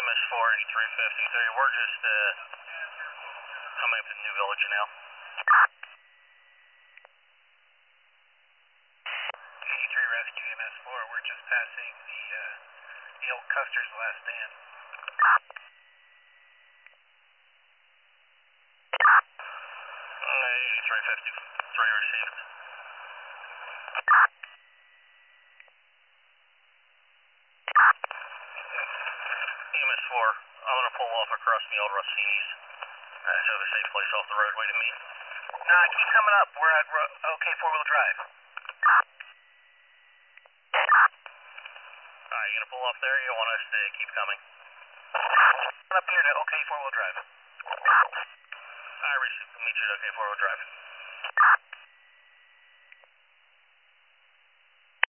EMS4, 8353. We're just coming up to New Village now. 83 Rescue EMS4, we're just passing the old Custer's Last Stand. 8353 received. EMS4, I'm going to pull off across the old Rossini's. So have a safe place off the roadway to meet. Nah, keep coming up. We're at OK four-wheel drive. Alright, you going to pull off there or you want us to keep coming? Come up here to OK four-wheel drive. Alright, we'll meet you at OK four-wheel drive.